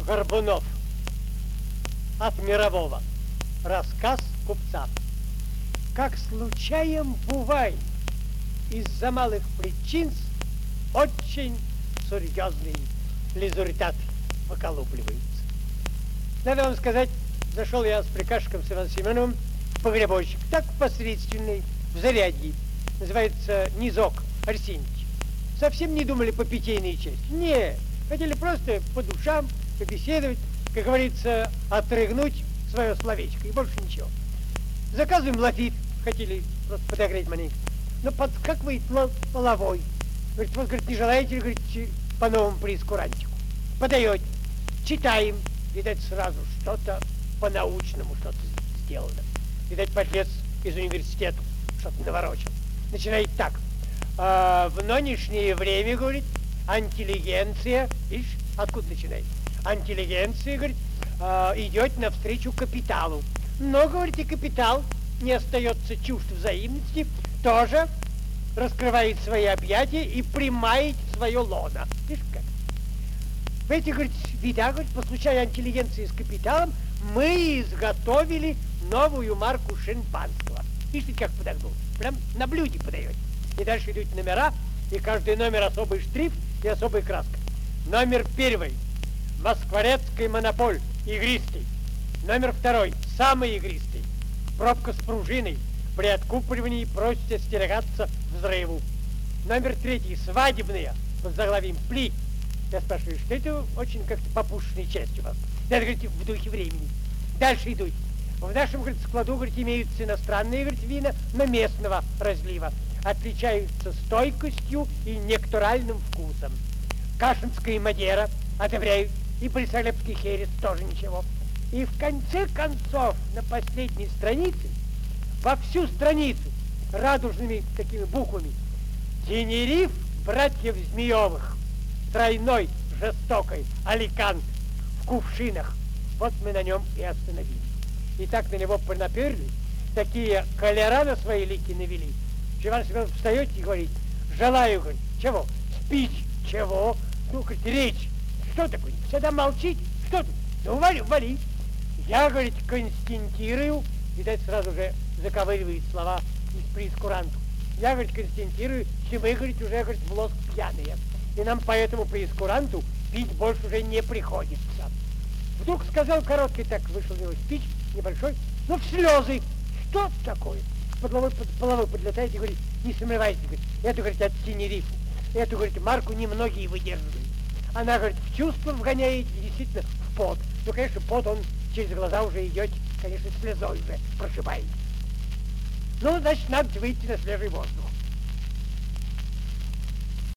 Горбунов. От мирового. Рассказ купца. Как случаем бывает, из-за малых причин очень серьезный результат выколупливается. Надо вам сказать, зашел я с приказчиком с Иваном Семеновым в погребочек, так посредственный, в зарядье, называется Низок Арсеньевич. Совсем не думали по питейной части. Не, хотели просто по душам побеседовать, как говорится, отрыгнуть свое словечко, и больше ничего. Заказываем лафит, хотели просто подогреть маленько. Но подскакивает половой. Говорит, вот, говорит, не желаете ли, говорит, по новому прескурантику? Подаете. Читаем. Видать, сразу что-то по-научному что-то сделано. Видать, подлец из университета что-то наворочил. Начинает так. В нынешнее время, говорит, интеллигенция, видишь, откуда начинает? Интеллигенция, говорит, идет навстречу капиталу. Но, говорит, и капитал не остается чужд взаимности, тоже раскрывает свои объятия и примает свое лоно. Видишь как? В этих, говорит, видах, говорит, по случаю интеллигенции с капиталом, мы изготовили новую марку шампанского. Видите, как подогнул? Прям на блюде подает. И дальше идут номера, и каждый номер особый штрих и особая краска. Номер первый. Москворецкий монополь. Игристый. Номер второй. Самый игристый. Пробка с пружиной. При откупоривании просят остерегаться взрыву. Номер третий. Свадебные. Под заглавием «Пли». Я спрашиваю, что это очень как-то попушенная часть у вас? Это, говорите, в духе времени. Дальше идут. В нашем, говорит, складу, говорит, имеются иностранные, говорит, вина, но местного разлива. Отличаются стойкостью и нектуральным вкусом. Кашинская Мадера одобряют, и Борисоглебский херес тоже ничего. И в конце концов, на последней странице, во всю страницу, радужными такими буквами, Тенериф братьев Змеевых, тройной, жестокой, Аликант, в кувшинах. Вот мы на нем и остановились. И так на него понаперли, такие колера на свои лики навели. Иван Семенович встает и говорит, желаю, говорит, чего? Спич, чего? Ну, говорит, речь. Что такое? Всегда молчить? Что ты? Ну, вали. Я, говорит, констатирую, видать, сразу же заковыривает слова из прескуранту. Я, говорит, констатирую, что мы, говорит, уже, говорит, в лоск пьяные. И нам по этому прескуранту пить больше уже не приходится. Вдруг сказал короткий, так вышел у него спич, небольшой, ну, в слезы. Что такое? Половой подлетает и говорит, не сомневайтесь, говорит, эту, говорит, от Тенерифу. Эту, говорит, марку немногие выдерживают. Она, говорит, в чувство вгоняет и действительно в пот. Ну, конечно, пот, он через глаза уже идет, конечно, слезой уже прошибает. Ну, значит, надо выйти на свежий воздух.